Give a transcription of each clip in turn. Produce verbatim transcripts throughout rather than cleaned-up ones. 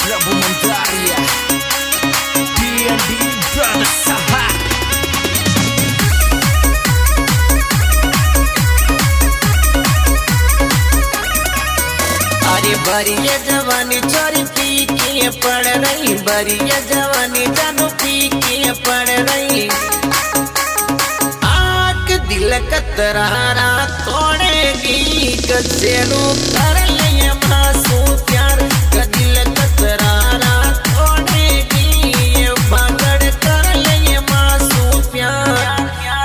Prabu Mandaria D and D Brothers Saha. अरे बरिया जवानी चोरी पी के पड़ रही, बरिया जवानी जानू पी के पड़ रही। आग दिल कतरारा तोड़ेगी, गजेलू कर ले मासू प्यार। दिल कतरारा तोड़ेगी, पकड़ कर ले मासू प्यार।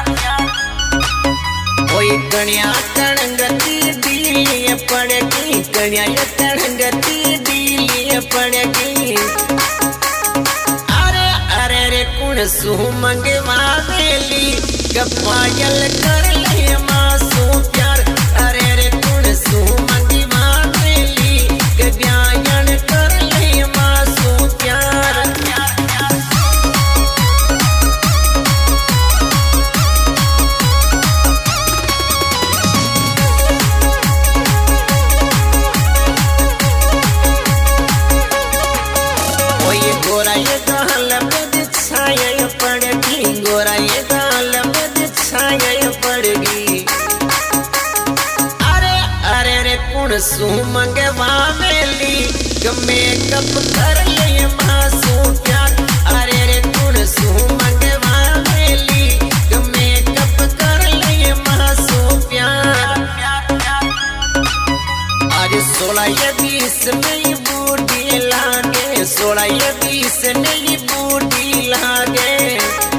कोई कन्या कणगती दिली पड़ेगी, कन्या कणगती दिली पड़ेगी। अरे अरे रे कुण सुमंग मावेली, कपायल कर ले मासू प्यार। अरे रे कुण सुमंग मावेली, कब्यायन कर ले मासू प्यार। गोरा ये गाल में छाया पड़ेगी, गोरा ये गाल में छाया पड़ेगी। अरे अरे रे कुण सुमंग वावेली, मेकअप कर ले मासू प्यार। अरे रे कुण सुमंग वावेली, मेकअप कर ले मासू प्यार। अरे सोलह या बीस में बूढ़ी लागे, सोलह या बीस में बूढ़ी लागे।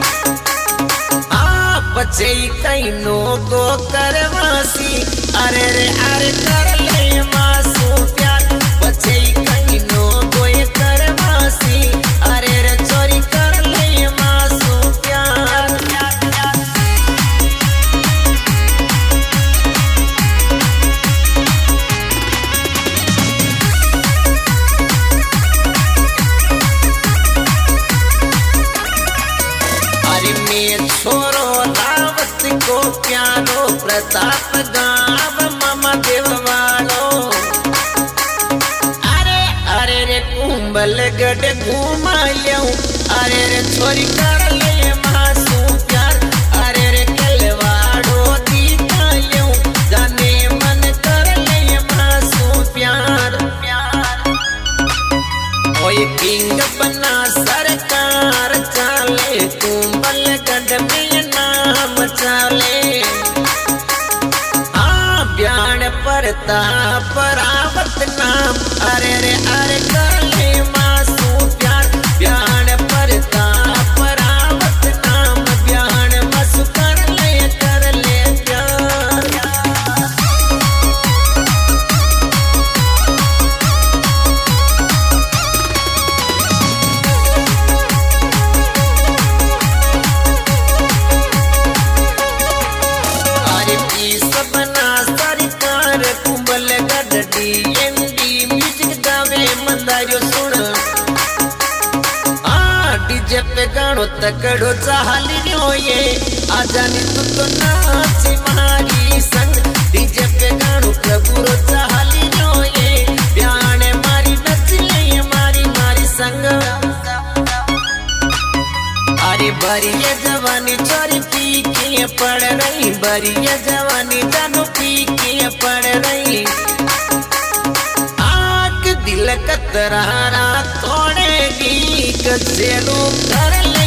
आप बचे कई नो गो करवासी, अरे रे अरे कर ले मासू प्यार। बचे कई नो गो करवासी, अरे रे चोरी कर ले मासू प्यार। छोरो दावत को प्यारो, प्रताप गाँव मामा देव वालो। अरे अरे रे कुंभल गढ़ घूमा लियो, अरे रे छोरी कर ले मासू प्यार। अरे रे कलवाड़ो दिखा लियो, जाने मन कर ले मासू प्यार। ओए किंग बना सरकार चाले, कुंभल गढ़ में नाम चाले। हाँ ब्यान प्रताप रावत नाम, अरे रे अरे कर ले मासू प्यार। ब्यान प्रताप रावत नाम, ब्यान मासू कर ले कर ले प्यार। डीजे पे गानो तकड़ो चाहलियो ये, आजानी तू तो नाच मारी संग। डीजे पे गानो प्रभुरो चाहलियो ये, प्याने मारी नच ले मारी मारी संग। अरे बरिया जवानी चोरी पी के पड़ रही, बरिया जवानी जानू पी के पड़ रही। दिल कतरारा तोड़ेगी, गजेलू कर ले